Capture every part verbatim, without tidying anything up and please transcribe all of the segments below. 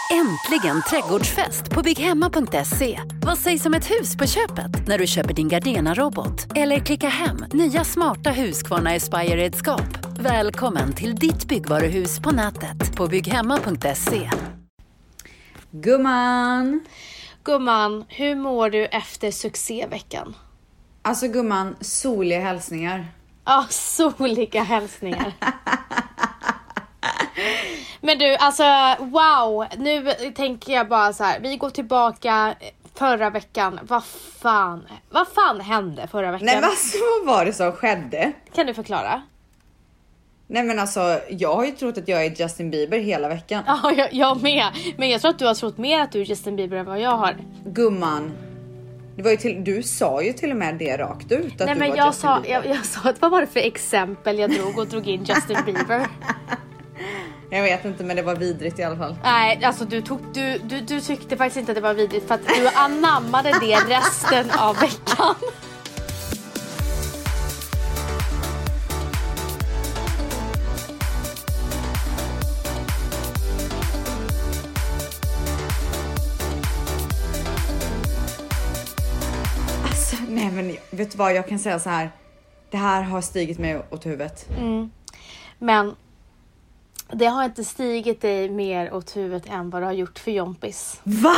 Äntligen trädgårdsfest på bygghemma punkt se. Vad sägs om ett hus på köpet när du köper din Gardena-robot? Eller klicka hem nya smarta Husqvarna Aspire-redskap. Välkommen till ditt byggvaruhus på nätet på bygghemma punkt se. Gumman! Gumman, hur mår du efter succéveckan? Alltså gumman, soliga hälsningar. Ja, soliga hälsningar. Men du, alltså wow, nu tänker jag bara så här, vi går tillbaka förra veckan. Vad fan, vad fan hände förra veckan? Nej, vad var det som skedde? Kan du förklara? Nej men alltså, jag har ju trott att jag är Justin Bieber hela veckan. Ja, jag, jag med. Men jag tror att du har trott mer att du är Justin Bieber än vad jag har. Gumman, det var ju till, du sa ju till och med det rakt ut att Nej, du men var jag Justin sa, Bieber. jag, jag sa att vad var det för exempel jag drog och drog in Justin Bieber? Jag vet inte, men det var vidrigt i alla fall. Nej, alltså du, tog, du, du, du tyckte faktiskt inte att det var vidrigt för att du anammade det resten av veckan. Alltså, nej men vet du vad, jag kan säga så här. Det här har stigit mig åt huvudet. Mm. Men det har inte stigit dig mer åt huvudet än vad det har gjort för Jompis. Va?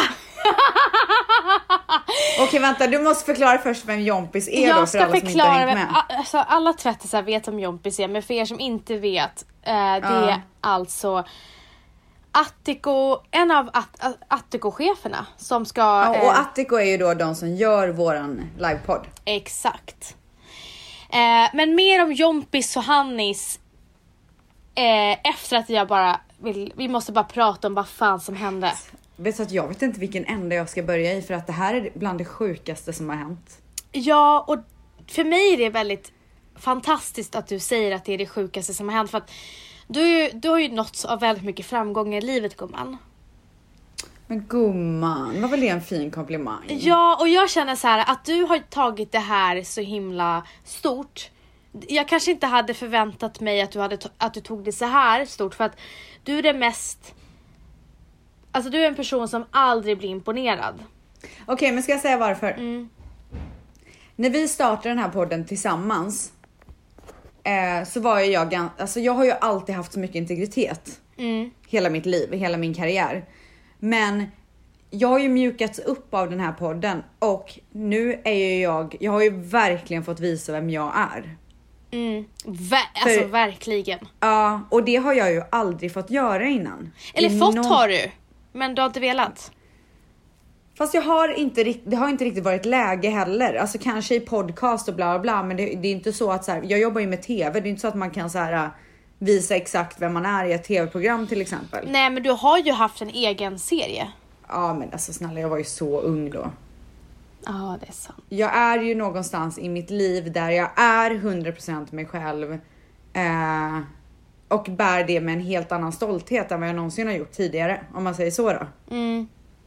Okej, vänta, du måste förklara först vem Jompis är jag då för alla som inte har hängt med. Alltså, alla tvättisar vet om Jompis är, men för er som inte vet, eh, det Ja. är alltså Attico, en av At- Attico-cheferna som ska... Ja, och eh, Attico är ju då de som gör våran livepodd. Exakt. Eh, men mer om Jompis och Hannis eh, efter att jag bara vill, vi måste bara prata om vad fan som hände. Vet du att jag vet inte vilken ände jag ska börja i, för att det här är bland det sjukaste som har hänt. Ja, och för mig är det väldigt fantastiskt att du säger att det är det sjukaste som har hänt, för att du, är ju, du har ju nått av väldigt mycket framgångar i livet, gumman. Men gumman, vad väl det en fin komplimang? Ja, och jag känner så här att du har tagit det här så himla stort. Jag kanske inte hade förväntat mig att du, hade to- att du tog det så här stort, för att du är det mest... Alltså du är en person som aldrig blir imponerad. Okej, men ska jag säga varför? Mm. När vi startade den här podden tillsammans eh, så var ju jag gan- alltså jag har ju alltid haft så mycket integritet. Mm. Hela mitt liv, hela min karriär. Men jag har ju mjukats upp av den här podden, och nu är ju jag, jag har ju verkligen fått visa vem jag är. Mm. Ver- alltså För- verkligen. Ja, och det har jag ju aldrig fått göra innan. Eller I fått någon- har du, men du har inte velat. Fast jag har inte, rikt- det har inte riktigt varit läge heller. Alltså kanske i podcast och bla bla bla, men det, det är inte så att så här, jag jobbar ju med tv, det är inte så att man kan så här äh, visa exakt vem man är i ett tv-program till exempel. Nej, men du har ju haft en egen serie. Ja, men alltså snälla, jag var ju så ung då. Ja, det är sant. Jag är ju någonstans i mitt liv där jag är hundra procent mig själv. Eh, och bär det med en helt annan stolthet än vad jag någonsin har gjort tidigare, om man säger så då. Mm.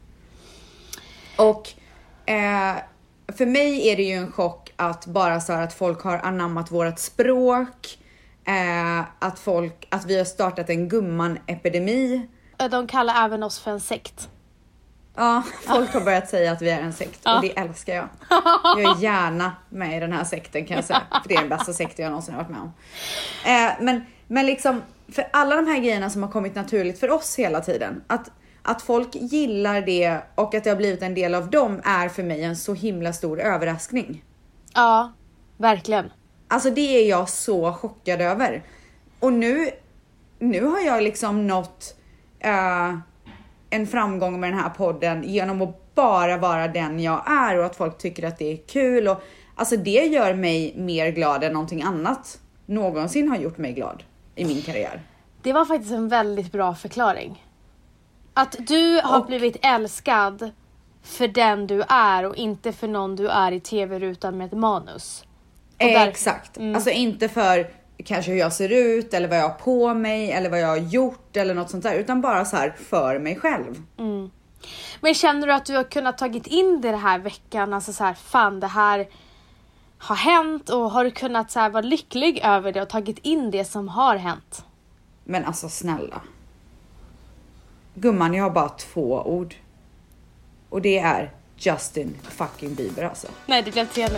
Och eh, för mig är det ju en chock att bara så här att folk har anammat vårat språk. Eh, att, folk, att vi har startat en gumman-epidemi. De kallar även oss för en sekt. Ja, folk har börjat säga att vi är en sekt, Ja. och det älskar jag. Jag är gärna med i den här sekten, kan jag säga. För det är den bästa sekten jag någonsin har varit med om. Eh, men, men liksom, för alla de här grejerna som har kommit naturligt för oss hela tiden. Att, att folk gillar det och att det har blivit en del av dem är för mig en så himla stor överraskning. Ja, verkligen. Alltså det är jag så chockad över. Och nu, nu har jag liksom nått... Uh, en framgång med den här podden genom att bara vara den jag är, och att folk tycker att det är kul, och alltså det gör mig mer glad än någonting annat någonsin har gjort mig glad i min karriär. Det var faktiskt en väldigt bra förklaring. Att du har Och- blivit älskad för den du är och inte för någon du är i tv-rutan med ett manus. Och Eh, där- Exakt. Mm. Alltså inte för kanske hur jag ser ut eller vad jag har på mig eller vad jag har gjort eller något sånt där, utan bara så här för mig själv. Mm. Men känner du att du har kunnat tagit in det här veckan? Alltså så här, fan det här har hänt, och har du kunnat så här vara lycklig över det och tagit in det som har hänt? Men alltså snälla. Gumman, jag har bara två ord. Och det är Justin fucking Bieber alltså. Nej, det blev tre nu.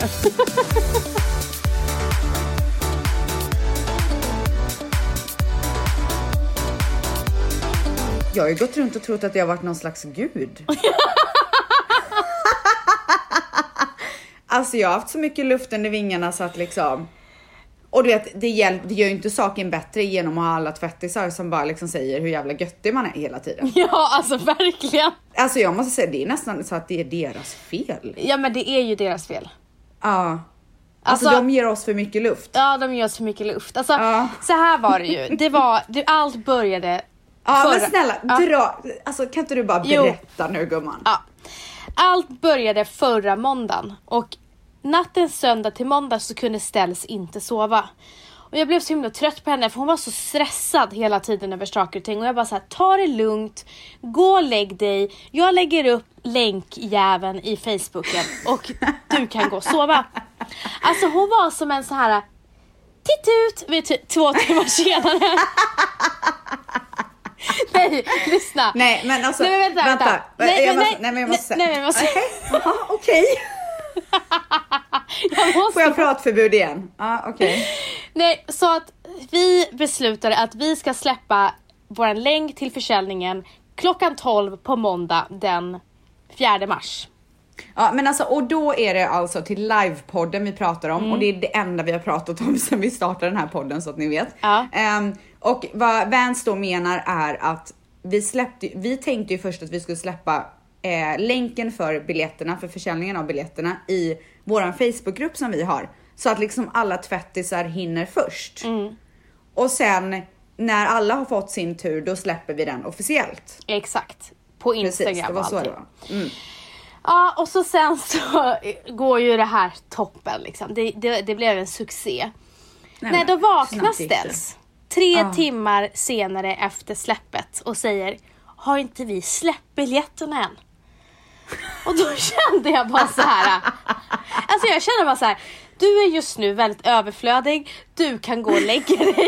Jag har ju gått runt och trott att jag har varit någon slags gud. Alltså jag har haft så mycket luft under vingarna så att liksom... Och du vet, det, hjälp, det gör ju inte saken bättre genom att ha alla tvättisar som bara liksom säger hur jävla göttig man är hela tiden. Ja, alltså verkligen. Alltså jag måste säga, det är nästan så att det är deras fel. Ja, men det är ju deras fel. Ja. Alltså, alltså de ger oss för mycket luft. Ja, de ger oss för mycket luft. Alltså, ja. Så här var det ju. Det var, det, allt började... Ja, förra... men snälla, ja. dra... Alltså kan inte du bara berätta jo. nu, gumman? Ja. Allt började förra måndagen. Och natten söndag till måndag så kunde Ställs inte sova. Och jag blev så himla trött på henne för hon var så stressad hela tiden över saker och ting. Och jag bara så här, ta det lugnt, gå och lägg dig. Jag lägger upp länkjäveln i Facebooken och du kan gå och sova. Alltså hon var som en så här titt ut vid t- två timmar senare. Nej, lyssna. Nej, men alltså, nej, men vänta, vänta. vänta. Nej, jag men, måste, nej, men jag måste säga. Nej, men jag måste... Okej, okay. okej. Jag måste... Får jag pratförbud igen? Ja, ah, okej. Okay. Nej, så att vi beslutade att vi ska släppa vår länk till försäljningen klockan tolv på måndag den fjärde mars. Ja, men alltså, och då är det alltså till livepodden vi pratar om. Mm. Och det är det enda vi har pratat om sen vi startade den här podden, så att ni vet. Ja. Um, och vad Vans då menar är att vi släppte, vi tänkte ju först att vi skulle släppa eh, länken för biljetterna, för försäljningen av biljetterna i våran Facebookgrupp som vi har. Så att liksom alla tvättisar hinner först. Mm. Och sen när alla har fått sin tur, då släpper vi den officiellt. Exakt, på Instagram. Precis, det var så det var. Mm. Ja, och så sen så går ju det här toppen liksom. Det, det, det blev en succé. Nej, Nej då vaknar Ställs tre ah. timmar senare efter släppet och säger, har inte vi släppt biljetterna än? Och då kände jag bara så här. Alltså jag kände bara så här, du är just nu väldigt överflödig. Du kan gå och lägga dig.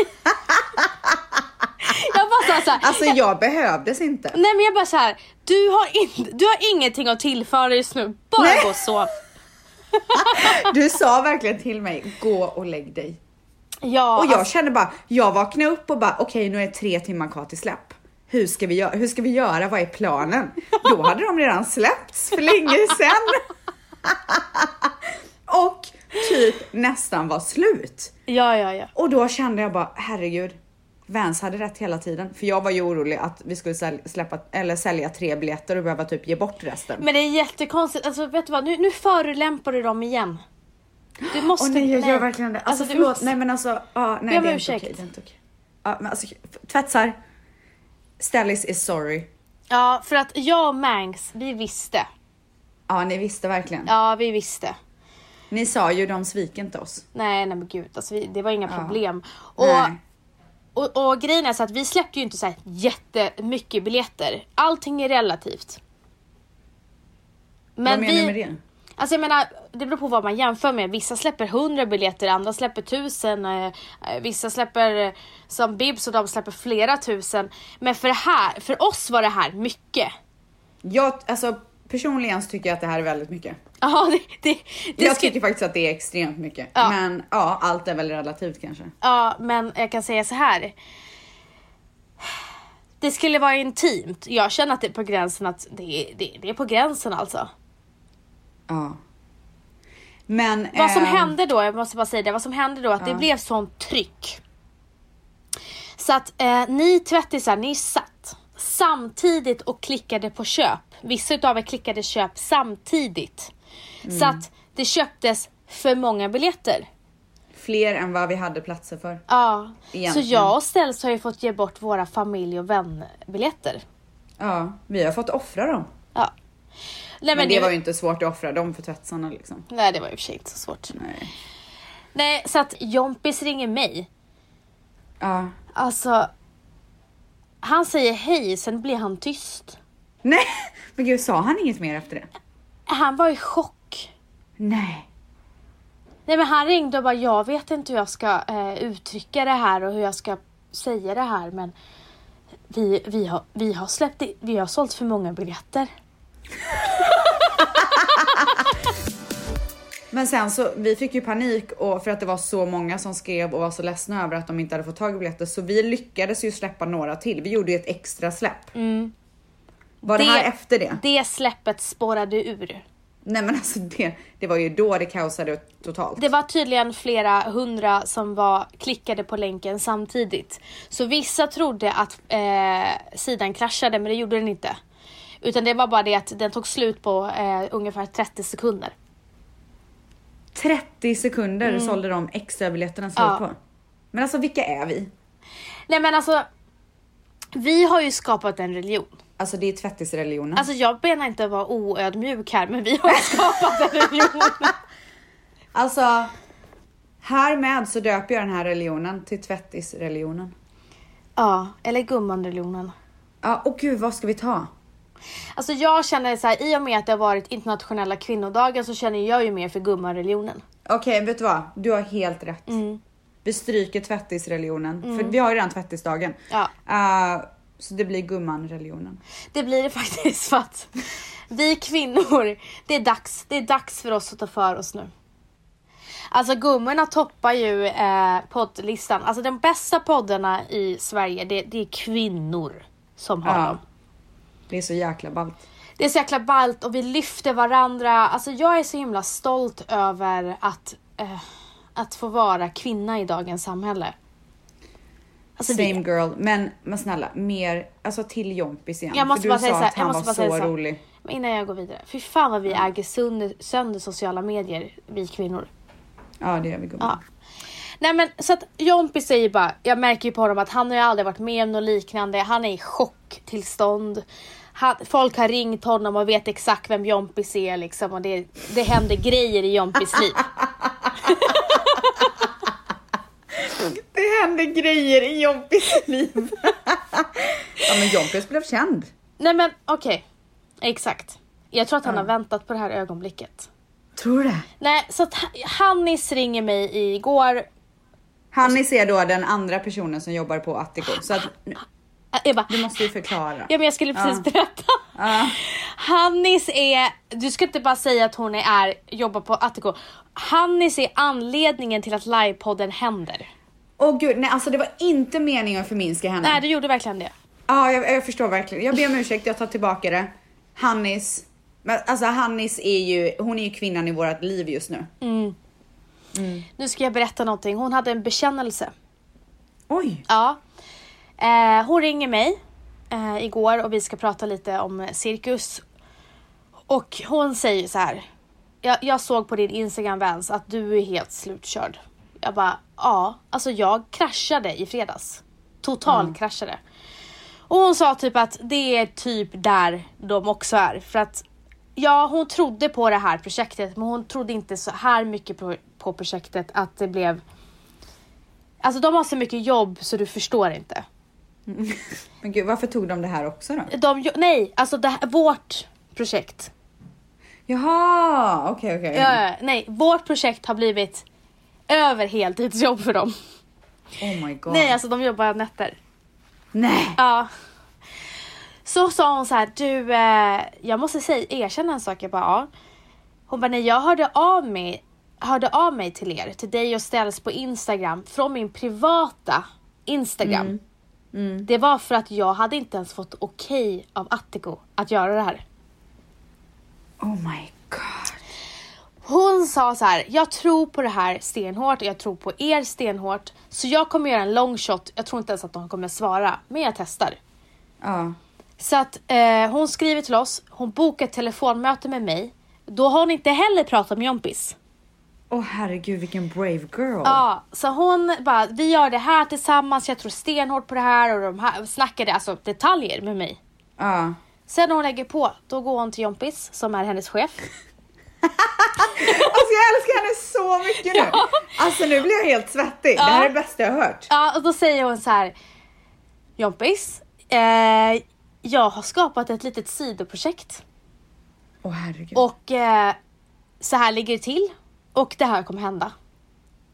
Jag bara så här, så här, alltså jag, jag behövdes inte. Nej, men jag bara så här, du har inte du har ingenting att tillföra just nu. Bara nej. Gå så. Du sa verkligen till mig, gå och lägg dig. Ja. Och jag alltså, kände bara, jag vaknade upp och bara, okej, okay, nu är det tre timmar kvar till släpp. Hur ska vi göra? Hur ska vi göra? Vad är planen? Då hade de redan släppts för länge sedan. Och typ nästan var slut. Ja, ja, ja. Och då kände jag bara, herregud, Vans hade rätt hela tiden. För jag var ju orolig att vi skulle släppa, eller sälja tre biljetter och behöva typ ge bort resten. Men det är jättekonstigt. Alltså vet du vad, nu, nu förelämpar du dem igen. Du måste... Åh nej, jag gör verkligen det. Alltså, alltså förlåt, måste... nej men alltså, ah, nej, jag det är inte okej. Det är inte okej. Ja, men alltså, tvättsar. Stellis is sorry. Ja, för att jag och Mangs, vi visste. Ja, ni visste verkligen. Ja, vi visste. Ni sa ju, de svik inte oss. Nej, nej men gud, alltså vi, det var inga ja. problem. Och, och, och grejen är så att vi släppte ju inte så här jättemycket biljetter. Allting är relativt. Men vad menar du med det? Alltså jag menar, det beror på vad man jämför med. Vissa släpper hundra biljetter, andra släpper tusen. Eh, vissa släpper eh, som Bibs och de släpper flera tusen. Men för det här, för oss var det här mycket. Jag, alltså personligen tycker jag att det här är väldigt mycket. Ja, det, det, det jag skulle... tycker faktiskt att det är extremt mycket. Ja. Men ja, allt är väl relativt kanske. Ja, men jag kan säga så här. Det skulle vara intimt. Jag känner att det är på gränsen att det, det, det är på gränsen alltså. Ja. Men vad som eh... hände då, jag måste bara säga det, vad som hände då att ja. det blev sånt tryck. Så att eh, ni tvättisar, ni satt samtidigt och klickade på köp. Vissa utav er klickade köp samtidigt. Mm. Så att det köptes för många biljetter. Fler än vad vi hade platser för. Ja, egentligen. Så jag och Ställs har ju fått ge bort våra familj- och vänbiljetter. Ja, vi har fått offra dem. Ja. Nej, men, men det nu... var ju inte svårt att offra dem för tvättsarna liksom. Nej, det var ju för sig inte så svårt. Nej. Nej, så att Jompis ringer mig. Ja. Alltså, han säger hej, sen blir han tyst. Nej, men gud, sa han inget mer efter det? Han var i chock. Nej. Nej, men han ringde och bara, jag vet inte hur jag ska eh, uttrycka det här och hur jag ska säga det här, men vi, vi, har, vi har släppt i, vi har sålt för många biljetter. Men sen så, vi fick ju panik och för att det var så många som skrev och var så ledsna över att de inte hade fått tag i biljetter. Så vi lyckades ju släppa några till. Vi gjorde ju ett extra släpp. Mm. Var det, det här efter det? Det släppet spårade ur. Nej men alltså det, det var ju då det kaosade totalt. Det var tydligen flera hundra som var klickade på länken samtidigt. Så vissa trodde att eh, sidan kraschade, men det gjorde den inte. Utan det var bara det att den tog slut på eh, ungefär trettio sekunder. trettio sekunder mm. sålde de extra biljetterna slut ja. på. Men alltså vilka är vi? Nej men alltså, vi har ju skapat en religion. Alltså det är tvättisreligionen. Alltså jag menar inte att vara oödmjuk här, men vi har skapat en religion. Alltså, härmed så döper jag den här religionen till tvättisreligionen. Ja, eller gumman-religionen. Ja, och gud, vad ska vi ta? Alltså jag känner så här, i och med att det har varit internationella kvinnodagen så känner jag ju mer för gumman-religionen. Okej, okay, vet du vad? Du har helt rätt. Mm. Vi stryker tvättisreligionen. Mm. För vi har ju redan tvättisdagen. Ja. Uh, så det blir gumman-religionen. Det blir det faktiskt för att vi kvinnor, det är dags, det är dags för oss att ta för oss nu. Alltså gummorna toppar ju eh, poddlistan. Alltså de bästa poddarna i Sverige, det, det är kvinnor som har ja. dem. Det är så jäkla ballt. Det är så jäkla ballt och vi lyfter varandra. Alltså jag är så himla stolt över att, eh, att få vara kvinna i dagens samhälle. Alltså Same det... girl. Men, men snälla, mer alltså till Jompis igen. Jag måste för bara du säga sa så här, att han jag var måste bara så säga så. rolig. Men innan jag går vidare. Fy fan vad vi mm. äger sönder, sönder sociala medier, vi kvinnor. Ja, det gör vi gumman. Ja. Nej men så att Jompis säger bara, jag märker ju på honom att han har ju aldrig varit med om något liknande. Han är i chocktillstånd. Han, folk har ringt honom och vet exakt vem Jompis är liksom. Och det, det händer grejer i Jompis liv. Det händer grejer i Jompis liv. Ja men Jompis blev känd. Nej men okej, okay. Exakt. Jag tror att han ja. har väntat på det här ögonblicket. Tror du det? Nej, så att Hannis ringer mig igår. Hannis är då den andra personen som jobbar på Attico. Så att, jag bara, du måste ju förklara. Ja men jag skulle precis ja. berätta. Ja. Hannis är, du ska inte bara säga att hon är, jobbar på Attico. Hannis är anledningen till att livepodden händer. Åh oh, gud, nej alltså det var inte meningen att förminska henne. Nej, du gjorde verkligen det. Ja, jag, jag förstår verkligen. Jag ber om ursäkt, jag tar tillbaka det. Hannis, men alltså Hannis är ju, hon är ju kvinnan i vårt liv just nu. Mm. Mm. Nu ska jag berätta någonting. Hon hade en bekännelse. Oj. Ja. Eh, hon ringer mig eh, igår och vi ska prata lite om cirkus. Och hon säger så här. Jag, jag såg på din Instagram Vans att du är helt slutkörd. Jag bara, ja. Alltså jag kraschade i fredags. Total mm. kraschade. Och hon sa typ att det är typ där de också är. För att, ja hon trodde på det här projektet. Men hon trodde inte så här mycket på, på projektet att det blev... Alltså de har så mycket jobb så du förstår inte. Mm. Men gud, varför tog de det här också då? De, nej, alltså det här, vårt projekt. Jaha, okej okay, okej. Okay. Ja, nej, vårt projekt har blivit över heltidsjobb för dem. Oh my god. Nej, alltså de jobbar nätter. Nej. Ja. Så sa hon så här, du, eh, jag måste säga, erkänna en sak. Jag bara, ja. Hon bara, nej, jag hörde av mig, hörde av mig till er, till dig och ställs på Instagram, från min privata Instagram. Mm. Mm. Det var för att jag hade inte ens fått okej okay av Attico att göra det här. Oh my god. Hon sa så här, jag tror på det här stenhårt, jag tror på er stenhårt. Så jag kommer göra en long shot. Jag tror inte ens att de kommer svara, men jag testar. Ja. Så att eh, hon skriver till oss, hon bokar ett telefonmöte med mig. Då har hon inte heller pratat med Jompis. Åh oh, herregud, vilken brave girl. Ja, så hon bara, vi gör det här tillsammans, jag tror stenhårt på det här. Och de här snackade alltså detaljer med mig. Ja. Sen när hon lägger på, då går hon till Jompis, som är hennes chef. Alltså jag älskar henne så mycket nu. Ja. Alltså nu blir jag helt svettig. Ja. Det här är det bästa jag har hört. Ja, och då säger hon så här, Jompis, eh, jag har skapat ett litet sidoprojekt. Åh oh, herregud. Och eh, så här ligger det till. Och det här kommer hända.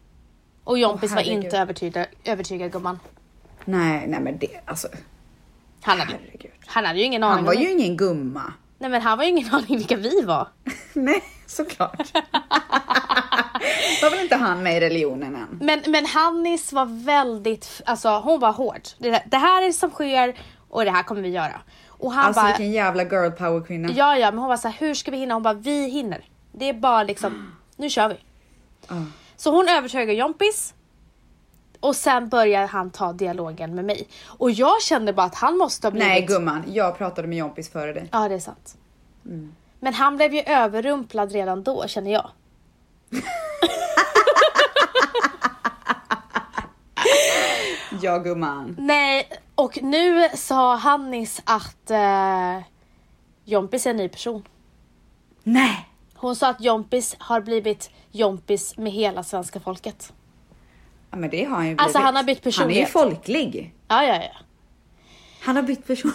Och Jompis oh, var inte övertygad, övertygad gumman. Nej, nej men det, alltså. Han hade, Herregud. han hade ju ingen aning. Han var om ju det. ingen gumma. Nej, men han var ju ingen aning vilka vi var. Nej, såklart. Var väl inte han med i religionen än? Men, men Hannis var väldigt, alltså hon var hård. Det, det här är det som sker och det här kommer vi göra. Och han Alltså bara, vilken jävla girl power kvinna. ja ja, men hon var så här, hur ska vi hinna? Hon bara, vi hinner. Det är bara liksom, nu kör vi. Oh. Så hon övertygar Jompis. Och sen börjar han ta dialogen med mig. Och jag kände bara att han måste ha blivit... Nej gumman, jag pratade med Jompis före dig. Ja, det är sant. Mm. Men han blev ju överrumplad redan då, känner jag. Ja gumman. Nej, och nu sa Hannis att eh, Jompis är en ny person. Nej. Hon sa att Jompis har blivit Jompis med hela svenska folket. Ja men det har han ju blivit. Alltså han har bytt personlighet. Han är ju folklig. Ja, ja, ja. Han har bytt person.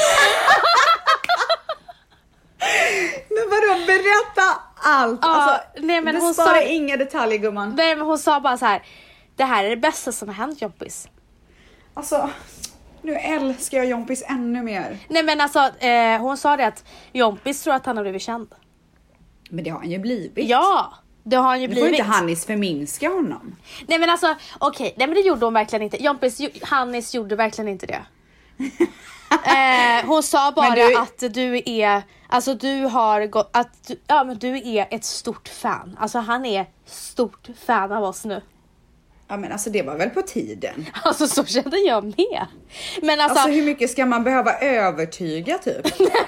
Men vadå, berätta allt. Ja, alltså, nej, men det hon sparar sa- inga detaljer gumman. Nej, men hon sa bara så här: det här är det bästa som har hänt Jompis. Alltså, nu älskar jag Jompis ännu mer. Nej, men alltså eh, hon sa det att Jompis tror att han har blivit känd. Men det har han ju blivit. Ja, det har han ju Nu får blivit. inte Hannis förminska honom. Nej, men alltså okej, okay, nej men det gjorde hon verkligen inte. Jompis, ju- Hannis gjorde verkligen inte det. eh, hon sa bara du- att du är, alltså du har gått, att du, ja men du är ett stort fan. Alltså han är stort fan av oss nu. Ja men alltså det var väl på tiden. Alltså så kände jag med. Men alltså, Alltså hur mycket ska man behöva övertyga typ?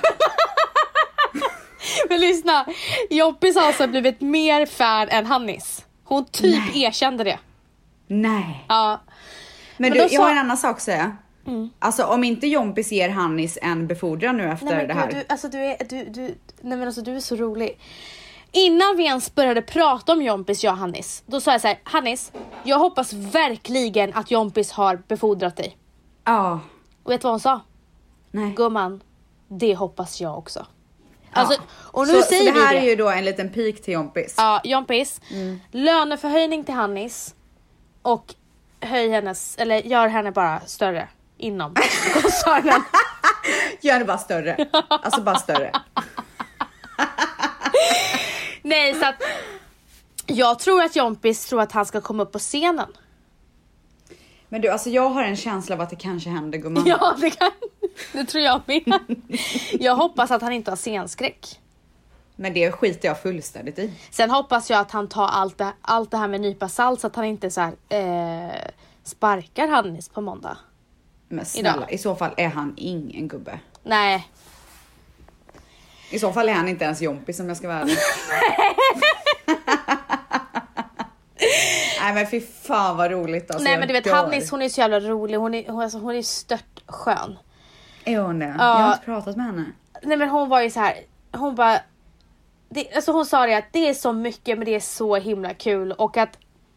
men lyssna, Jompis har alltså blivit mer fan än Hannis. Hon typ Nej. erkände det. Nej. Ja. Men, Men du, då jag sa- har en annan sak att säga. Mm. Alltså om inte Jompis ger Hannis en befordran nu efter Nej, men det här. gud, du, alltså du är, du, du, nej men alltså du är så rolig. Innan vi ens började prata om Jompis, jag och Hannis, då sa jag så här: Hannis, jag hoppas verkligen att Jompis har befordrat dig. Ja. Och vet du vad hon sa? Nej. Gumman, det hoppas jag också. Alltså, Ja. och nu så, säger så det här vi det. är ju då en liten pik till Jompis. Ja, Jompis, mm. löneförhöjning till Hannis och höj hennes, eller gör henne bara större inom koncernen. Gör det bara större. Alltså bara större. Nej, så att jag tror att Jompis tror att han ska komma upp på scenen. Men du, alltså jag har en känsla av att det kanske händer gumman. Ja, det kan. Det tror jag med. Jag hoppas att han inte har scenskräck. Men det skiter jag fullständigt i. Sen hoppas jag att han tar allt det, allt det här med nypa salt, så att han inte så här, eh, sparkar Hannis på måndag. Men snälla, Idag. i så fall är han ingen gubbe. Nej. I så fall är han inte ens Jompis om jag ska vara ärlig. Nej men fy fan vad roligt alltså. Nej, men du vet, dör. Hannis, hon är så jävla rolig. Hon är, hon, alltså, hon är stört skön. Är hon det? Ja. Jag har inte pratat med henne. Nej, men hon var ju så här. Hon bara det, alltså hon sa det att det är så mycket, men det är så himla kul. Och att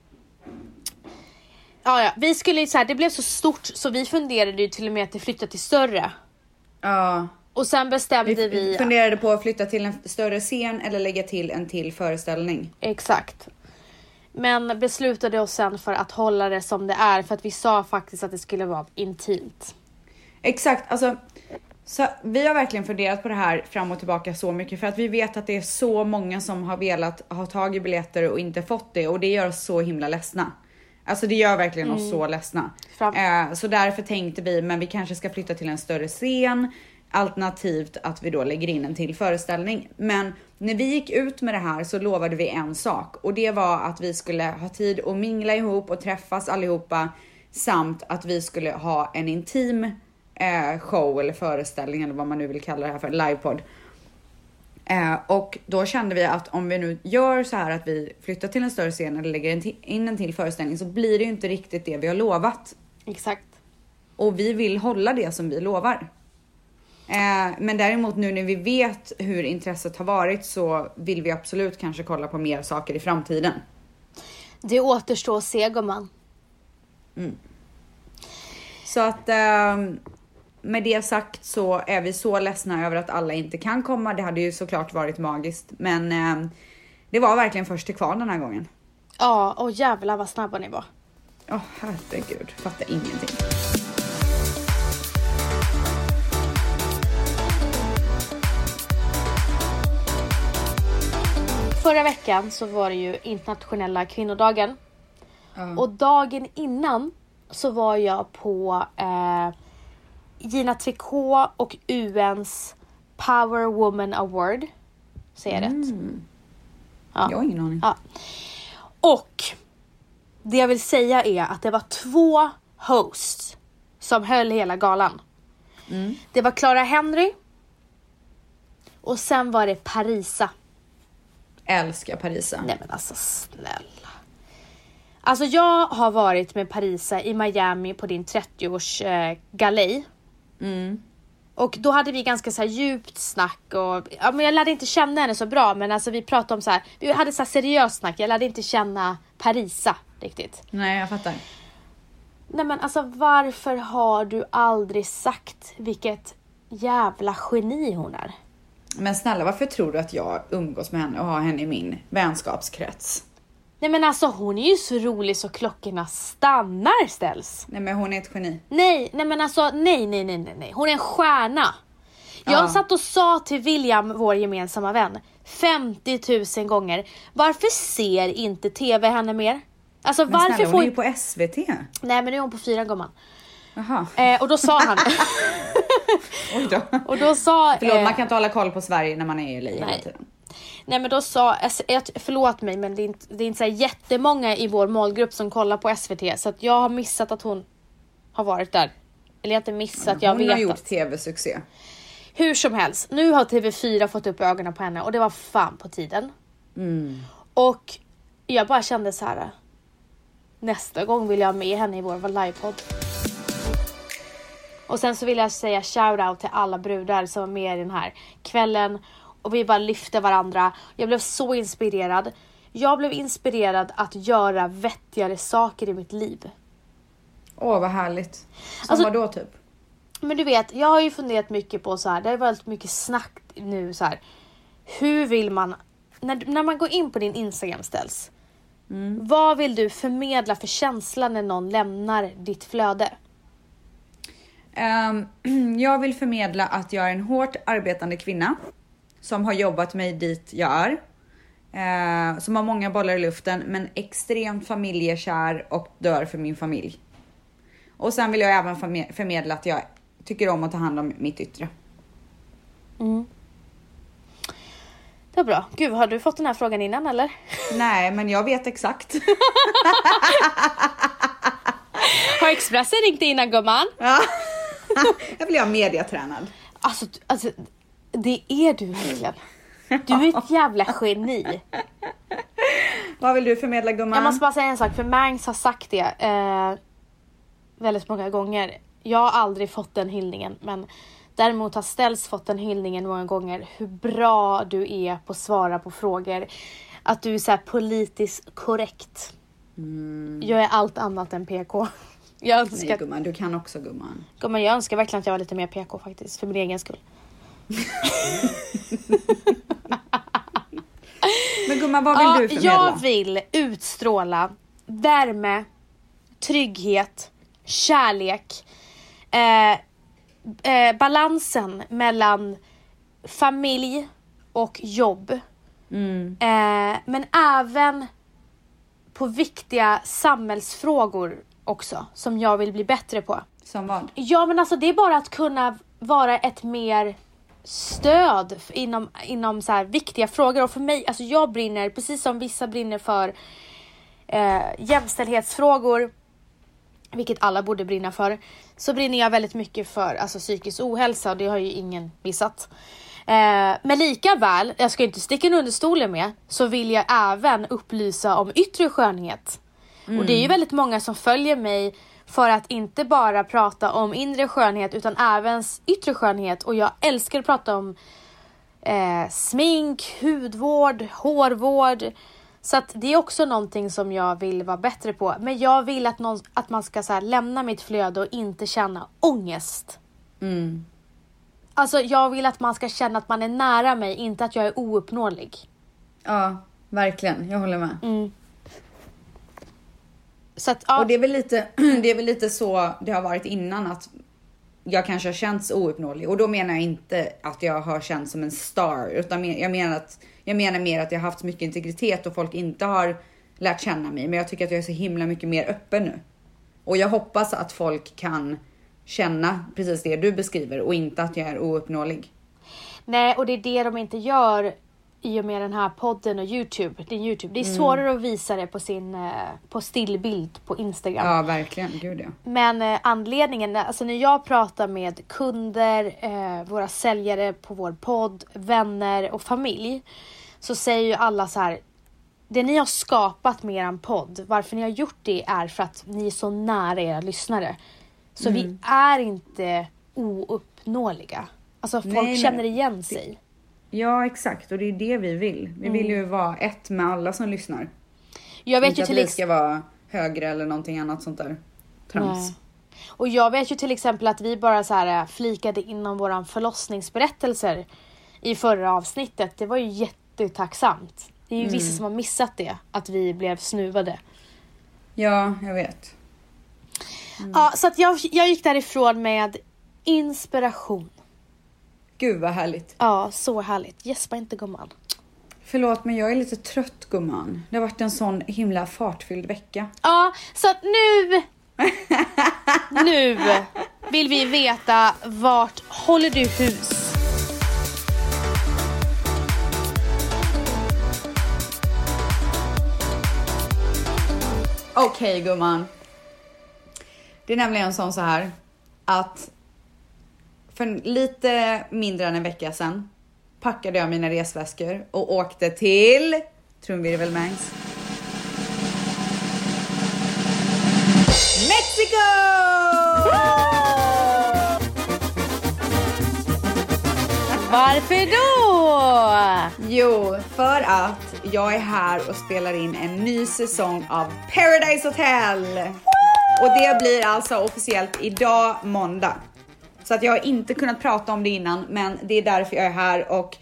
ja, ja, vi skulle ju så här, det blev så stort så vi funderade ju till och med att flytta till större. Ja. Och sen bestämde Vi, vi, vi funderade på att flytta till en större scen eller lägga till en till föreställning. exakt. Men beslutade oss sen för att hålla det som det är, för att vi sa faktiskt att det skulle vara intimt. Exakt, alltså så vi har verkligen funderat på det här fram och tillbaka så mycket, för att vi vet att det är så många som har velat ha tag i biljetter och inte fått det, och det gör oss så himla ledsna. Alltså det gör verkligen oss så ledsna. Fram- Eh, så därför tänkte vi, men vi kanske ska flytta till en större scen, alternativt att vi då lägger in en till föreställning. Men när vi gick ut med det här så lovade vi en sak, och det var att vi skulle ha tid att mingla ihop och träffas allihopa, samt att vi skulle ha en intim eh, show eller föreställning eller vad man nu vill kalla det här för, livepodd. Eh, och då kände vi att om vi nu gör så här att vi flyttar till en större scen eller lägger en ti- in en till föreställning, så blir det ju inte riktigt det vi har lovat. Exakt. Och vi vill hålla det som vi lovar. Eh, men däremot nu när vi vet hur intresset har varit, så vill vi absolut kanske kolla på mer saker i framtiden. Det återstår att se, gumman. Så att eh, med det sagt så är vi så ledsna över att alla inte kan komma. Det hade ju såklart varit magiskt, men eh, det var verkligen först till kvarn den här gången. Ja, och jävlar vad snabba ni var. Åh oh, herregud, fattar ingenting. förra veckan så var det ju internationella kvinnodagen. Ja. Och dagen innan så var jag på eh, Gina Tricot och U N:s Power Woman Award. Säger jag rätt? Ja. Jag har ingen aning. Ja. Och det jag vill säga är att det var två hosts som höll hela galan. Mm. Det var Clara Henry och sen var det Parisa. Älskar Parisa. Nej men alltså snälla. Alltså jag har varit med Parisa i Miami på din trettioårs eh, galej. Mm. Och då hade vi ganska så här djupt snack och ja, men jag lärde inte känna henne så bra, men alltså vi pratade om så här, vi hade så här seriöst snack. Jag lärde inte känna Parisa riktigt. Nej, jag fattar. Nej men alltså varför har du aldrig sagt vilket jävla geni hon är? Men snälla, varför tror du att jag umgås med henne och har henne i min vänskapskrets? Nej men alltså hon är ju så rolig så klockorna stannar ställs. Nej, men hon är ett geni. Nej, nej men alltså nej, nej, nej, nej, nej. Hon är en stjärna. Jag Ja. satt och sa till William, vår gemensamma vän, femtio tusen gånger, varför ser inte tv henne mer? Alltså Men varför snälla, får... hon är ju på S V T. Nej men nu är hon på fyra gumman. Jaha. Eh, och då sa han... Oj då. och då sa... Förlåt, eh, man kan inte hålla koll på Sverige när man är i L A hela nej. tiden. Nej men då sa, alltså, jag- förlåt mig men det är inte, det är inte så här jättemånga i vår målgrupp som kollar på S V T, så att jag har missat att hon har varit där. Eller jag har inte missat, jag Hon vet har gjort att. tv-succé. Hur som helst, nu har T V fyra fått upp ögonen på henne och det var fan på tiden. Mm. Och jag bara kände så här: nästa gång vill jag ha med henne i vår livepodd. Och sen så vill jag säga shout out till alla brudar som var med i den här kvällen. Och vi bara lyfte varandra. Jag blev så inspirerad. Jag blev inspirerad att göra vettigare saker i mitt liv. Åh, vad härligt. Som Alltså- vad då typ? Men du vet, jag har ju funderat mycket på så här. Det har varit mycket snack nu så här. Hur vill man, när, när man går in på din Instagram ställs. Mm. Vad vill du förmedla för känsla när någon lämnar ditt flöde? Ehm, jag vill förmedla att jag är en hårt arbetande kvinna som har jobbat mig dit jag är. Eh, som har många bollar i luften, men extremt familjekär och dör för min familj. Och sen vill jag även förme- förmedla att jag tycker om att ta hand om mitt yttre. Mm. Det är bra. Gud, har du fått den här frågan innan eller? Nej, men jag vet exakt. Har Expressen ringt innan gumman? Ja. Jag vill ha mediatränad. Alltså, alltså, det är du verkligen. Du är ett jävla geni. Vad vill du förmedla, gumman? Jag måste bara säga en sak, för Mangs har sagt det eh, väldigt många gånger. Jag har aldrig fått den hyllningen, men däremot har Ställs fått den hyllningen många gånger. Hur bra du är på att svara på frågor. Att du är så här politiskt korrekt. Mm. Jag är allt annat än P K. Jag önskar, Nej, gumman, du kan också, gumman. gumman, jag önskar verkligen att jag var lite mer P K faktiskt, för min egen skull. Men gumman, vad vill Ja, du förmedla? jag vill utstråla värme, trygghet, kärlek, eh, eh, balansen mellan familj och jobb. Mm. Eh, men även på viktiga samhällsfrågor också, som jag vill bli bättre på. Som vad? Ja, men alltså det är bara att kunna vara ett mer stöd f- inom, inom så här viktiga frågor. Och för mig, alltså jag brinner, precis som vissa brinner för eh, jämställdhetsfrågor, vilket alla borde brinna för, så brinner jag väldigt mycket för alltså, psykisk ohälsa, och det har ju ingen missat. Eh, men lika väl, jag ska inte sticka under stolen med, så vill jag även upplysa om yttre skönhet. Mm. Och det är ju väldigt många som följer mig för att inte bara prata om inre skönhet utan även yttre skönhet. Och jag älskar att prata om eh, smink, hudvård, hårvård. Så att det är också någonting som jag vill vara bättre på. Men jag vill att, någon, att man ska så här, lämna mitt flöde och inte känna ångest. Mm. Alltså jag vill att man ska känna att man är nära mig, inte att jag är ouppnåelig. Ja, verkligen. Jag håller med. Mm. Så att, ja. Och det är väl lite, det är väl lite så det har varit innan, att jag kanske har känts ouppnåelig. Och då menar jag inte att jag har känts som en star. Utan jag menar, att, jag menar mer att jag har haft så mycket integritet och folk inte har lärt känna mig. Men jag tycker att jag är så himla mycket mer öppen nu. Och jag hoppas att folk kan känna precis det du beskriver och inte att jag är ouppnåelig. Nej, och det är det de inte gör i och med den här podden och YouTube. Din YouTube. Det är mm. svårare att visa det på sin på stillbild på Instagram. Ja, verkligen. Gud, ja. Men eh, anledningen, alltså när jag pratar med kunder, eh, våra säljare på vår podd, vänner och familj, så säger ju alla så här: det ni har skapat med er podd, varför ni har gjort det är för att ni är så nära era lyssnare. Så mm. vi är inte ouppnåeliga. Alltså folk Nej, känner igen sig. Ja, exakt. Och det är det vi vill. Vi vill ju vara ett med alla som lyssnar. Jag vet inte ju att till vi ex- ska vara högre eller någonting annat sånt där trams. Nej. Och jag vet ju till exempel att vi bara så här flikade inom våran förlossningsberättelser i förra avsnittet. Det var ju jättetacksamt. Det är ju mm. vissa som har missat det, att vi blev snuvade. Ja, jag vet. Mm. Ja, så att jag, jag gick därifrån med inspiration. Gud vad härligt. Ja, så härligt. Jespa inte, gumman. Förlåt, men jag är lite trött, gumman. Det har varit en sån himla fartfylld vecka. Ja, så att nu... nu vill vi veta, vart håller du hus? Okej, okay, gumman. Det är nämligen sån så här att för lite mindre än en vecka sedan packade jag mina resväskor och åkte till trumvirvelmängs Mexiko! Varför då? Jo, för att jag är här och spelar in en ny säsong av Paradise Hotel. Och det blir alltså officiellt idag, måndag. Så att jag har inte kunnat prata om det innan, men det är därför jag är här och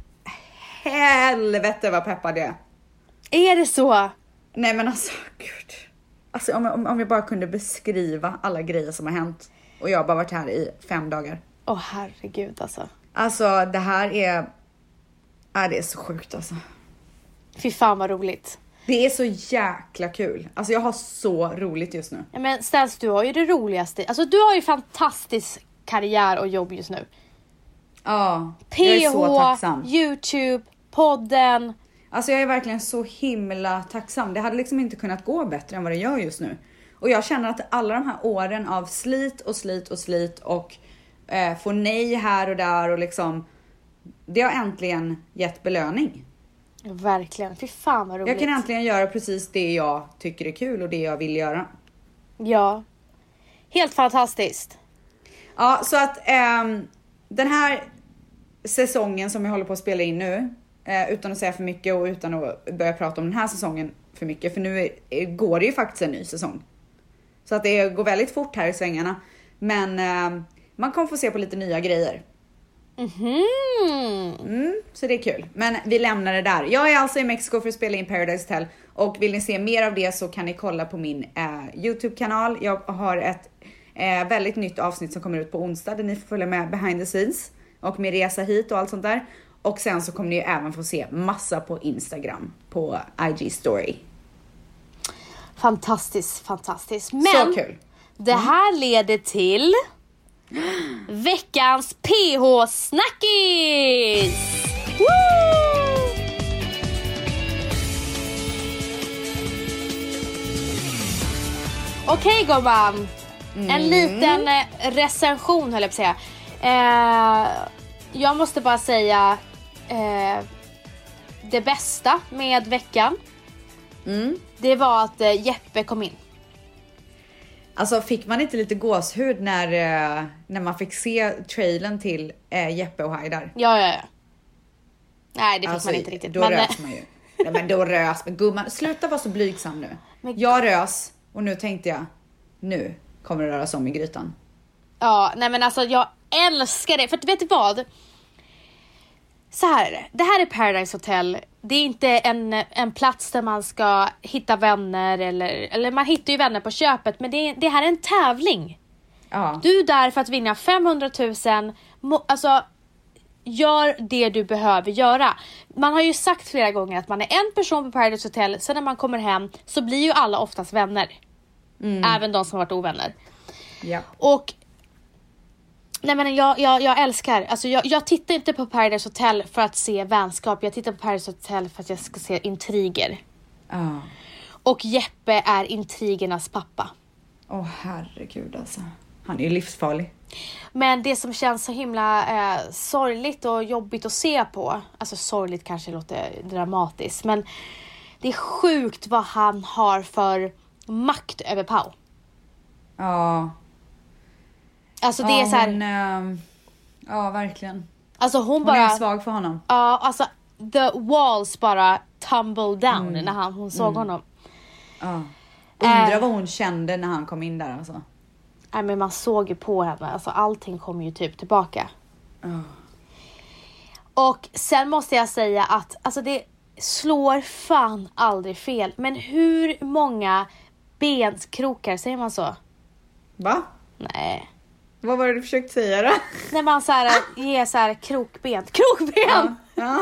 helvete vad peppad jag är. Är det så? Nej men alltså, gud. Alltså om, om, om jag bara kunde beskriva alla grejer som har hänt. Och jag har bara varit här i fem dagar. Åh oh, herregud alltså. Alltså det här är, äh, det är så sjukt alltså. Fy fan vad roligt. Det är så jäkla kul. Alltså jag har så roligt just nu. Ja, men Stens, du har ju det roligaste. Alltså du har ju fantastisk karriär och jobb just nu. Ja, P H, jag är så tacksam. YouTube, podden. Alltså jag är verkligen så himla tacksam. Det hade liksom inte kunnat gå bättre än vad det gör just nu. Och jag känner att alla de här åren av slit och slit och slit och eh, få nej här och där och liksom, det har äntligen gett belöning. Verkligen, fy fan vad roligt. Jag kan äntligen göra precis det jag tycker är kul och det jag vill göra. Ja, helt fantastiskt. Ja, så att eh, den här säsongen som jag håller på att spela in nu, eh, utan att säga för mycket och utan att börja prata om den här säsongen för mycket, för nu är, går det ju faktiskt en ny säsong. Så att det går väldigt fort här i svängarna. Men eh, man kommer få se på lite nya grejer. Mm-hmm. Mm, så det är kul. Men vi lämnar det där. Jag är alltså i Mexiko för att spela in Paradise Hotel. Och vill ni se mer av det så kan ni kolla på min eh, YouTube-kanal. Jag har ett eh, väldigt nytt avsnitt som kommer ut på onsdag, där ni får följa med behind the scenes och min resa hit och allt sånt där. Och sen så kommer ni ju även få se massa på Instagram, på I G story. Fantastiskt, fantastiskt. Men så kul. Det här leder till veckans P H-snackis! Woo! Okej, gumman. Mm. En liten eh, recension höll jag på att säga. Eh, jag måste bara säga eh, det bästa med veckan. Mm. Det var att eh, Jeppe kom in. Alltså fick man inte lite gåshud när, eh, när man fick se trailern till eh, Jeppe och Haidar? Ja, ja, ja. Nej, det fick alltså, man inte riktigt. Då men, rös man ju. Nej, men då rös men gumman, sluta vara så blygsam nu. Men, jag rös och nu tänkte jag, nu kommer det röra sig om i grytan. Ja, nej men alltså jag älskar det. För att vet du vad? Så här är det. Det här är Paradise Hotel. Det är inte en, en plats där man ska hitta vänner. Eller, eller man hittar ju vänner på köpet. Men det, det här är en tävling. Ja. Du är där för att vinna femhundratusen. Mo- alltså, gör det du behöver göra. Man har ju sagt flera gånger att man är en person på Paradise Hotel. Sen när man kommer hem så blir ju alla oftast vänner. Mm. Även de som har varit ovänner. Ja. Och nej men jag, jag, jag älskar, alltså jag, jag tittar inte på Paradise Hotel för att se vänskap. Jag tittar på Paradise Hotel för att jag ska se intriger. Ja. Och Jeppe är intrigernas pappa. Åh oh, herregud alltså. Han är ju livsfarlig. Men det som känns så himla eh, sorgligt och jobbigt att se på. Alltså sorgligt kanske låter dramatiskt. Men det är sjukt vad han har för makt över Pau. Ja. Alltså det ja, är så här. Hon, äh, ja verkligen. Alltså hon, hon bara. är svag för honom. Ja alltså the walls bara tumble down mm. när han, hon såg mm. honom. Ja. Undrar äh, vad hon kände när han kom in där alltså. Nej men man såg ju på henne. Alltså allting kom ju typ tillbaka. Oh. Och sen måste jag säga att alltså det slår fan aldrig fel. Men hur många benskrokar, säger man så? Va? Nej. Vad var det du försökte säga då? När man så här ger så här krokben. Krokben! Ja. Ja.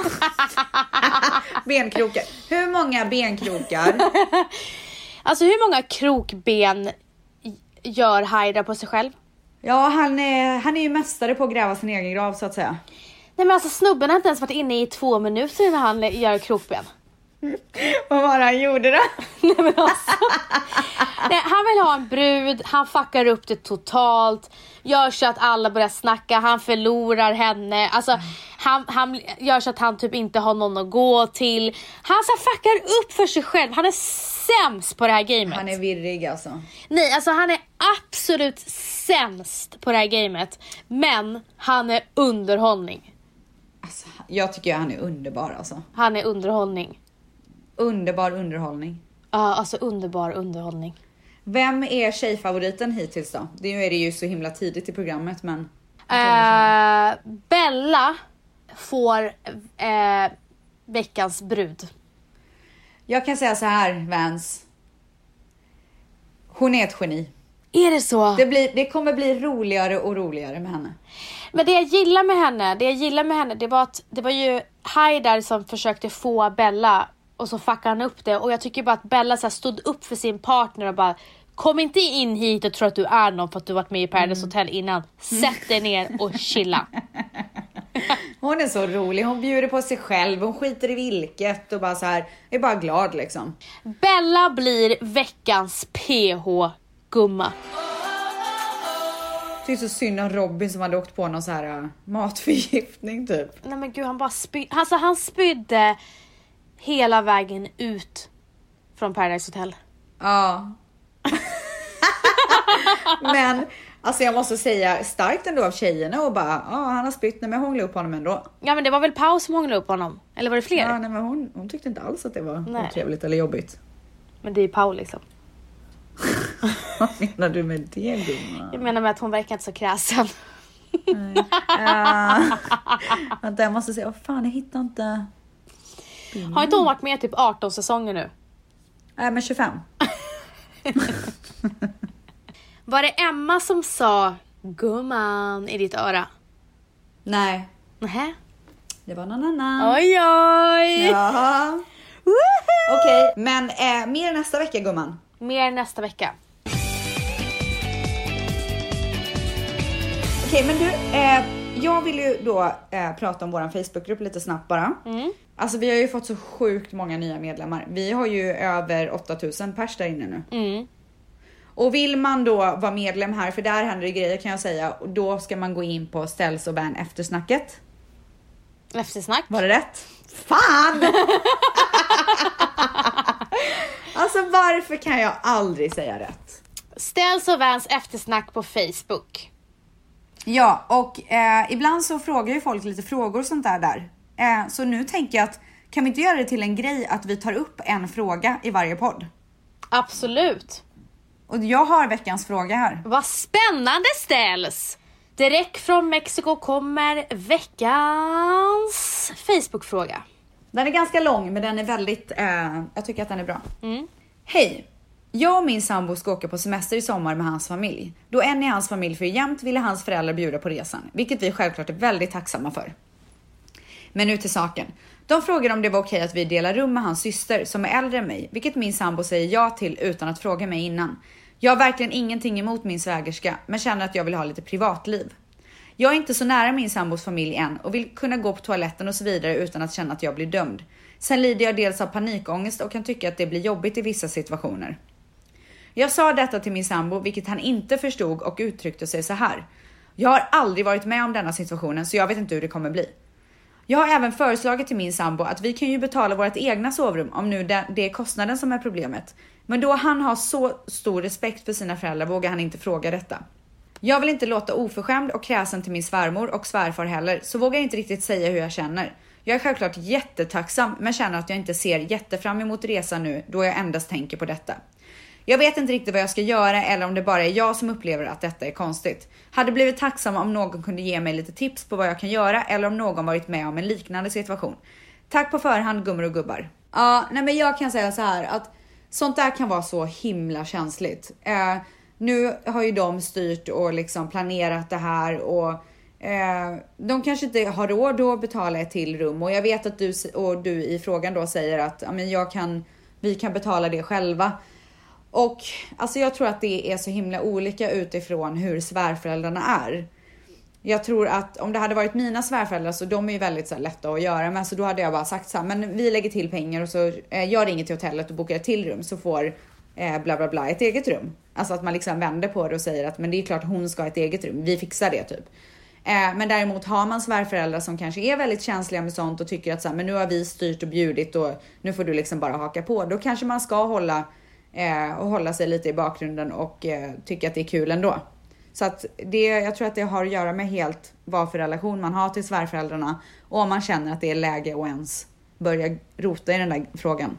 Benkrokar. Hur många benkrokar? Alltså hur många krokben gör Haida på sig själv? Ja, han är, han är ju mästare på att gräva sin egen grav så att säga. Nej men alltså snubben har inte ens varit inne i två minuter när han gör krokben. Vad var det han gjorde då? Nej men alltså. Nej, han vill ha en brud, han fuckar upp det totalt. Gör så att alla börjar snacka, han förlorar henne. Alltså mm. han, han gör så att han typ inte har någon att gå till. Han så fuckar upp för sig själv. Han är sämst på det här gamet. Han är virrig alltså. Nej, alltså han är absolut sämst på det här gamet. Men han är underhållning. Alltså, jag tycker han är underbar alltså. Han är underhållning. Underbar underhållning. Ja, alltså underbar underhållning. Vem är tjejfavoriten hittills då? Det är det ju så himla tidigt i programmet, men... Uh, Bella får uh, veckans brud. Jag kan säga så här, Vans. Hon är ett geni. Är det så? Det, blir, det kommer bli roligare och roligare med henne. Men det jag gillar med henne, det jag gillar med henne, det var att det var ju Haidar som försökte få Bella och så fuckade han upp det. Och jag tycker bara att Bella så här stod upp för sin partner och bara, kom inte in hit och tro att du är någon för att du varit med i Paradise mm. Hotel innan. Sätt dig ner och chilla. Hon är så rolig, hon bjuder på sig själv, hon skiter i vilket och bara så här, är bara glad liksom. Bella blir veckans P H-gumma. Det är så synd om Robin som hade åkt på någon så här uh, matförgiftning typ. Nej men gud, han bara spydde, alltså han spydde hela vägen ut från Paradise Hotel. Ja. Men alltså jag måste säga starkt ändå av tjejerna och bara, ja ah, han har spytt, nej men hångla upp honom ändå. Ja men det var väl Pau som hånglade upp honom, eller var det fler? Ja nej men hon, hon tyckte inte alls att det var nej. Trevligt eller jobbigt. Men det är Pau liksom. Vad menar du med det, gumma? Jag menar med att hon verkar inte så kräsen. Nej. Uh, vänta, jag måste säga, vad fan, jag hittar inte. Mm. Har inte hon varit med typ arton säsonger nu? Nej, men tjugofem. Var det Emma som sa gumman i ditt öra? Nej. Nähä? Det var någon annan. Oj, oj. Ja. Okej, okay, men eh, mer nästa vecka, gumman. Mer nästa vecka. Okej, okay, men du, eh, jag vill ju då eh, prata om våran Facebookgrupp lite snabbt bara. Mm. Alltså vi har ju fått så sjukt många nya medlemmar. Vi har ju över åtta tusen pers där inne nu. Mm. Och vill man då vara medlem här, för där händer det grejer kan jag säga. Och då ska man gå in på Ställs och Bern eftersnacket. Eftersnack? Var det rätt? Fan! Alltså varför kan jag aldrig säga rätt? Ställs och Vans eftersnack på Facebook. Ja, och eh, ibland så frågar ju folk lite frågor och sånt där där. Eh, så nu tänker jag att kan vi inte göra det till en grej att vi tar upp en fråga i varje podd? Absolut. Och jag har veckans fråga här. Vad spännande, Ställs! Direkt från Mexiko kommer veckans Facebook-fråga. Den är ganska lång men den är väldigt, eh, jag tycker att den är bra. Mm. Hej! Jag och min sambo ska åka på semester i sommar med hans familj. Då en i hans familj för jämt ville hans föräldrar bjuda på resan, vilket vi självklart är väldigt tacksamma för. Men nu till saken. De frågade om det var okej att vi delar rum med hans syster som är äldre än mig, vilket min sambo säger ja till utan att fråga mig innan. Jag har verkligen ingenting emot min svägerska, men känner att jag vill ha lite privatliv. Jag är inte så nära min sambos familj än och vill kunna gå på toaletten och så vidare utan att känna att jag blir dömd. Sen lider jag dels av panikångest och kan tycka att det blir jobbigt i vissa situationer. Jag sa detta till min sambo, vilket han inte förstod, och uttryckte sig så här. Jag har aldrig varit med om denna situationen, så jag vet inte hur det kommer bli. Jag har även föreslagit till min sambo att vi kan ju betala vårt egna sovrum om nu det är kostnaden som är problemet. Men då han har så stor respekt för sina föräldrar vågar han inte fråga detta. Jag vill inte låta oförskämd och kräsen till min svärmor och svärfar heller, så vågar inte riktigt säga hur jag känner. Jag är självklart jättetacksam, men känner att jag inte ser jättefram emot resan nu då jag endast tänker på detta. Jag vet inte riktigt vad jag ska göra eller om det bara är jag som upplever att detta är konstigt. Hade blivit tacksam om någon kunde ge mig lite tips på vad jag kan göra eller om någon varit med om en liknande situation. Tack på förhand, gummor och gubbar. Ja, nej men jag kan säga så här att sånt där kan vara så himla känsligt. Eh, nu har ju de styrt och liksom planerat det här och eh, de kanske inte har råd att betala ett till rum. Och jag vet att du och du i frågan då säger att ja, men jag kan, vi kan betala det själva. Och alltså jag tror att det är så himla olika utifrån hur svärföräldrarna är. Jag tror att om det hade varit mina svärföräldrar så de är ju väldigt så här lätta att göra. Men så då hade jag bara sagt så här, men vi lägger till pengar och så eh, jag ringer till hotellet och bokar ett till rum så får eh, bla bla bla ett eget rum. Alltså att man liksom vänder på det och säger att men det är klart hon ska ha ett eget rum, vi fixar det typ. Eh, men däremot har man svärföräldrar som kanske är väldigt känsliga med sånt och tycker att så här, men nu har vi styrt och bjudit och nu får du liksom bara haka på. Då kanske man ska hålla Eh, och hålla sig lite i bakgrunden och eh, tycka att det är kul ändå. Så att det, jag tror att det har att göra med helt vad för relation man har till svärföräldrarna och om man känner att det är läge att ens börja rota i den där frågan.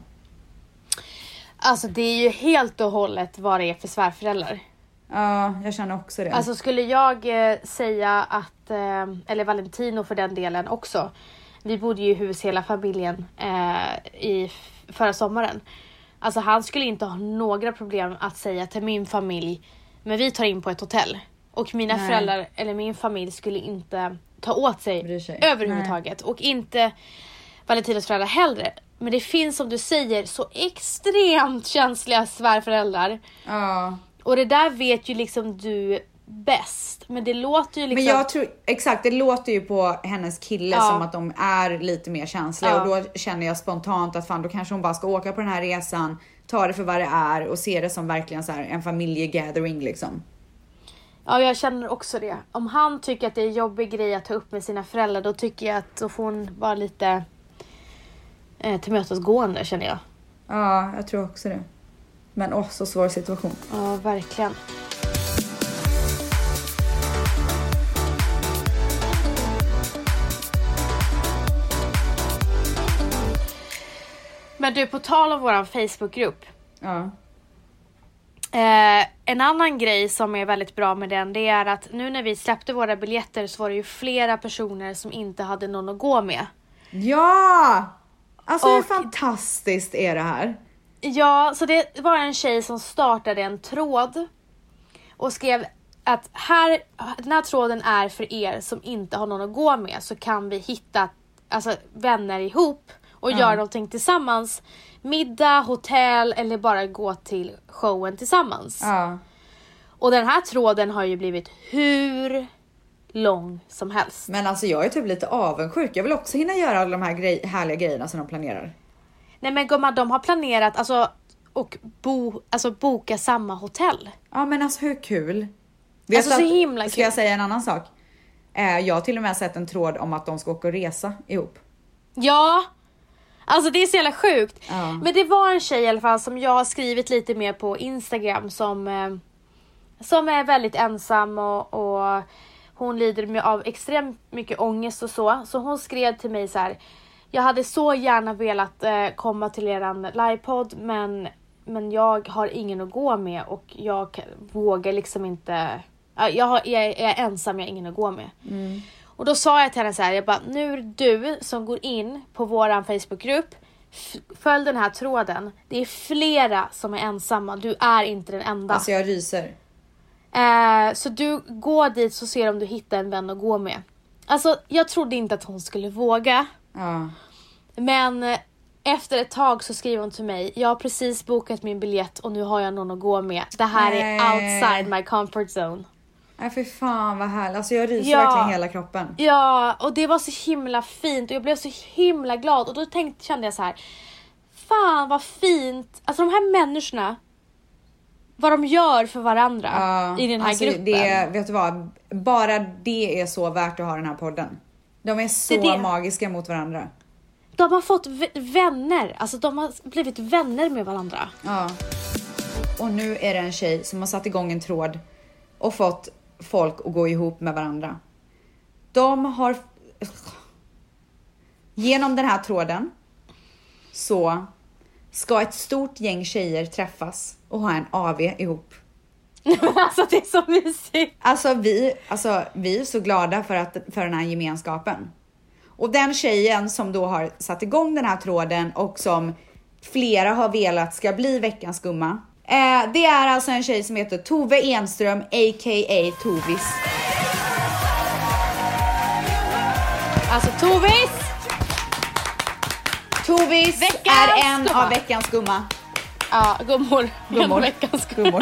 Alltså det är ju helt och hållet vad det är för svärföräldrar. Ja, jag känner också det. Alltså skulle jag eh, säga att, eh, eller Valentino för den delen också. Vi bodde ju i hus hela familjen eh, i förra sommaren. Alltså han skulle inte ha några problem att säga till min familj, men vi tar in på ett hotell. Och mina Nej. föräldrar eller min familj skulle inte ta åt sig, sig. överhuvudtaget. Nej. Och inte Valentinos föräldrar heller. Men det finns som du säger så extremt känsliga svärföräldrar. Ja. Och det där vet ju liksom du bäst. Men det låter ju liksom... Men jag tror, exakt, det låter ju på hennes kille ja. som att de är lite mer känsliga. Ja. Och då känner jag spontant att fan, då kanske hon bara ska åka på den här resan, ta det för vad det är och se det som verkligen så här en familjegathering liksom. Ja, jag känner också det. Om han tycker att det är en jobbig grej att ta upp med sina föräldrar, då tycker jag att då får hon vara lite eh, tillmötesgående, känner jag. Ja, jag tror också det. Men åh, så svår situation. Ja, verkligen. Men du, på tal om våran Facebookgrupp. Ja. Eh, en annan grej som är väldigt bra med den, det är att nu när vi släppte våra biljetter så var det ju flera personer som inte hade någon att gå med. Ja! Alltså och, hur fantastiskt är det här? Ja, så det var en tjej som startade en tråd och skrev att här, den här tråden är för er som inte har någon att gå med, så kan vi hitta alltså, vänner ihop och mm. göra någonting tillsammans. Middag, hotell eller bara gå till showen tillsammans. Ja. Och den här tråden har ju blivit hur lång som helst. Men alltså jag är typ lite avundsjuk. Jag vill också hinna göra alla de här grej- härliga grejerna som de planerar. Nej men gumman, de har planerat alltså, och bo, alltså, boka samma hotell. Ja men alltså hur kul. Vet alltså så att, himla kul. Ska jag säga en annan sak? Eh, jag har till och med sett en tråd om att de ska åka och resa ihop. Ja. Alltså det är så jävla sjukt. Ja. Men det var en tjej i alla fall som jag har skrivit lite mer på Instagram som, eh, som är väldigt ensam och, och hon lider med, av extremt mycket ångest och så. Så hon skrev till mig så här: jag hade så gärna velat eh, komma till eran livepodd, men, men jag har ingen att gå med och jag vågar liksom inte. Jag, har, jag, är, jag är ensam, jag har ingen att gå med. Mm. Och då sa jag till henne så här, jag bara, nu är du som går in på våran Facebookgrupp, F- följ den här tråden. Det är flera som är ensamma. Du är inte den enda. Alltså jag ryser. Eh, så du går dit så ser om du hittar en vän att gå med. Alltså jag trodde inte att hon skulle våga. Ja. Men eh, efter ett tag så skriver hon till mig. Jag har precis bokat min biljett och nu har jag någon att gå med. Det här Nej. är outside my comfort zone. Nej för fan vad härligt. Alltså jag ryser Ja. verkligen hela kroppen. Ja, och det var så himla fint. Och jag blev så himla glad. Och då tänkte, kände jag så här. Fan vad fint. Alltså de här människorna. Vad de gör för varandra Ja, i den här alltså gruppen. Det, vet du vad? Bara det är så värt att ha den här podden. De är så Det är det. magiska mot varandra. De har fått v- vänner. Alltså de har blivit vänner med varandra. Ja. Och nu är det en tjej som har satt igång en tråd och fått folk att gå ihop med varandra. De har... Genom den här tråden så ska ett stort gäng tjejer träffas och ha en A V ihop. Alltså det är så mysigt. Alltså vi, alltså vi är så glada för, att, för den här gemenskapen. Och den tjejen som då har satt igång den här tråden och som flera har velat ska bli veckans gumma. Eh, det är alltså en tjej som heter Tove Enström, a k a. Tovis. Alltså Tovis! Tovis Veckans är en gumma. av veckans gumma. Ja, gummor. Gummor. En veckans Gummor.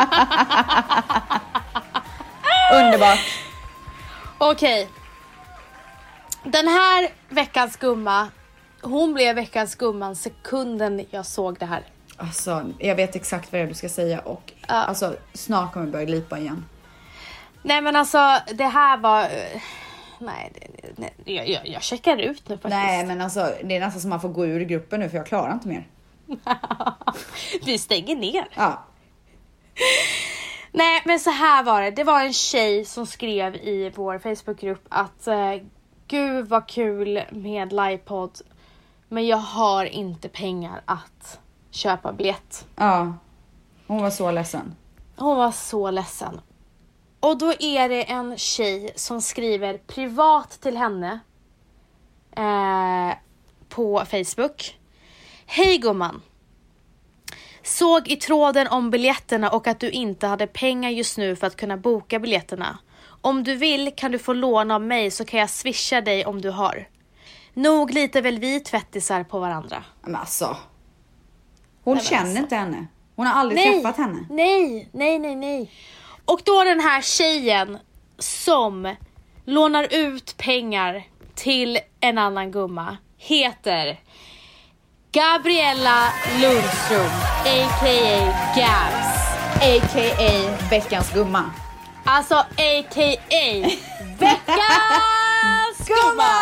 Underbart. Okej. Den här veckans gumma, hon blev veckans gumman sekunden jag såg det här. Alltså, jag vet exakt vad det är du ska säga och Ja. alltså, snart kommer jag börja lipa igen. Nej men alltså, det här var... eh, Nej, det, nej jag, jag, jag checkar ut nu faktiskt. Nej, men alltså, det är nästan som man får gå ur gruppen nu för jag klarar inte mer. Vi stänger ner. Ja. Nej, men så här var det. Det var en tjej som skrev i vår Facebookgrupp att eh, gud vad kul med livepodd, men jag har inte pengar att köpa biljett. Ja. Hon var så ledsen. Hon var så ledsen. Och då är det en tjej som skriver privat till henne eh, på Facebook. Hej gumman. Såg i tråden om biljetterna och att du inte hade pengar just nu för att kunna boka biljetterna. Om du vill kan du få låna av mig så kan jag swisha dig om du har. Nog litar väl vi tvättisar på varandra. Men alltså. Hon Nej, men känner alltså. inte henne. Hon har aldrig Nej, träffat henne. nej, nej, nej, nej. Och då den här tjejen som lånar ut pengar till en annan gumma heter Gabriella Lundström, a k a. Gabs. A K A veckans gumma. Alltså a k a. Veckans gumma!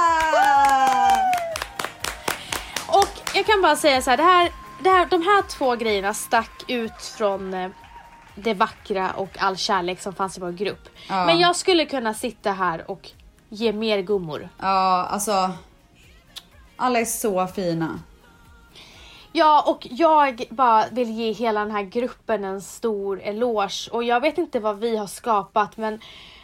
Och jag kan bara säga så här, det här, det här, de här två grejerna stack ut från eh, det vackra och all kärlek som fanns i vår grupp. Ja. Men jag skulle kunna sitta här och ge mer gummor. Ja, alltså. Alla är så fina. Ja, och jag bara vill ge hela den här gruppen en stor eloge. Och jag vet inte vad vi har skapat, men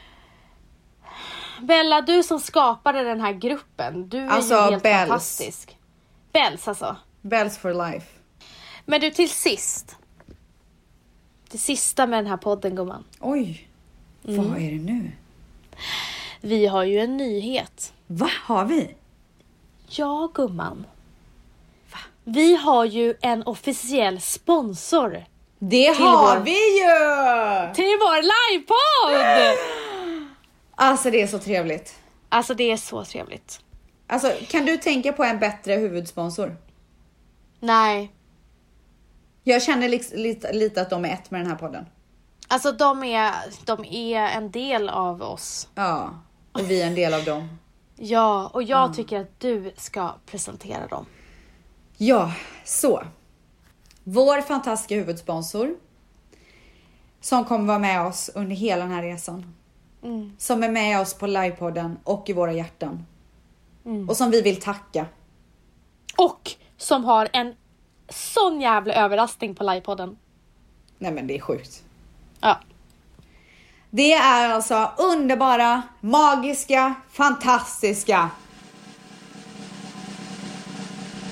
Bella, du som skapade den här gruppen, du är Alltså, ju helt Bells. fantastisk. Bells alltså. Bells for life. Men du, till sist. Det sista med den här podden, gumman. Oj. Mm. Vad är det nu? Vi har ju en nyhet. Vad har vi? Ja, gumman. Va? Vi har ju en officiell sponsor Det Till har vår- vi ju! till vår livepodd! Alltså det är så trevligt. Alltså det är så trevligt. Alltså kan du tänka på en bättre huvudsponsor? Nej, Jag känner lite, lite, lite att de är ett med den här podden. alltså de är, de är en del av oss. Ja, och vi är en del av dem. Ja, och jag tycker att du ska presentera dem. Ja, så. Vår fantastiska huvudsponsor som kommer vara med oss under hela den här resan. Mm. Som är med oss på livepodden och i våra hjärtan. Mm. Och som vi vill tacka. Och som har en sån jävla överraskning på livepodden. Nej men det är sjukt. Ja. Det är alltså underbara, magiska, fantastiska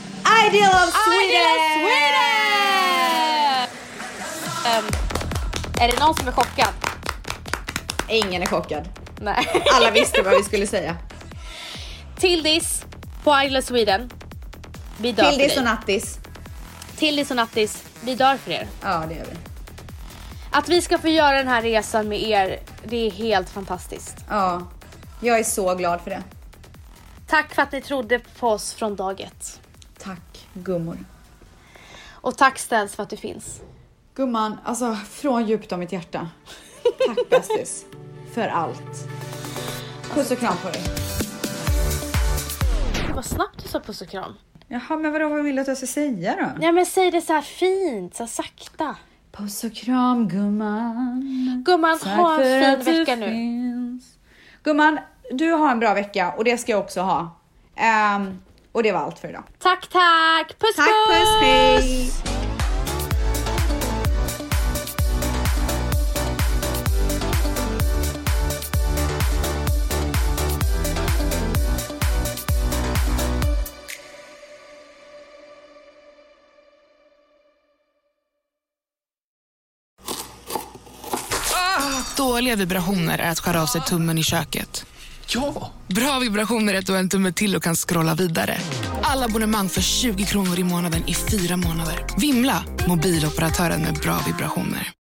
Ideal of Sweden! Ideal of Sweden! Um, är det någon som är chockad? Ingen är chockad. Nej. Alla visste vad vi skulle säga. Tildis på Ideal of Sweden. Vi dör Tildis för och dig. Nattis. Tildis och Nattis. Vi dör för er. Ja, det gör vi. Att vi ska få göra den här resan med er, det är helt fantastiskt. Ja, jag är så glad för det. Tack för att ni trodde på oss från dag ett. Tack, gummor. Och tack Ställs för att du finns. Gumman, alltså från djupt av mitt hjärta. Tack bästis. För allt. Puss och kram på dig. Vad snabbt du sa puss och kram. Jaha, men vadå, vad vill du att jag ska säga då? Ja, men säg det så här fint, så här sakta. Puss och kram, gumman. Gumman, Tack ha för en att fin du vecka nu. finns. Gumman, du har en bra vecka och det ska jag också ha. Um, och det var allt för idag. Tack, tack. Puss, Tack, puss, hej. Dåliga vibrationer är att skära av sig tummen i köket. Ja! Bra vibrationer är att du har en tumme till och kan scrolla vidare. Alla abonnemang för tjugo kronor i månaden i fyra månader. Vimla, mobiloperatören med bra vibrationer.